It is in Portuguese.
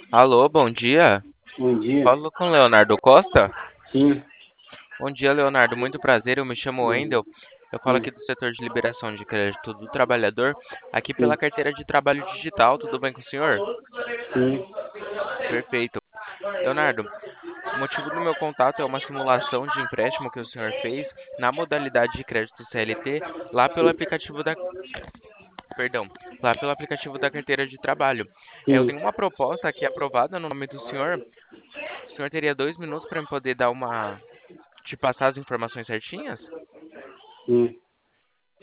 Alô, bom dia. Bom dia. Falo com Leonardo Costa. Sim, Bom dia, Leonardo. Muito prazer. Eu me chamo sim, Wendel. Eu falo sim, aqui do setor de liberação de crédito do trabalhador, aqui pela sim, carteira de trabalho digital. Tudo bem com o senhor? sim, Perfeito. Leonardo, o motivo do meu contato é uma simulação de empréstimo que o senhor fez na modalidade de crédito CLT lá pelo aplicativo da, perdão, lá pelo aplicativo da carteira de trabalho. Eu sim, tenho uma proposta aqui aprovada no nome do senhor. O senhor teria 2 minutos para me poder dar uma te passar as informações certinhas? sim.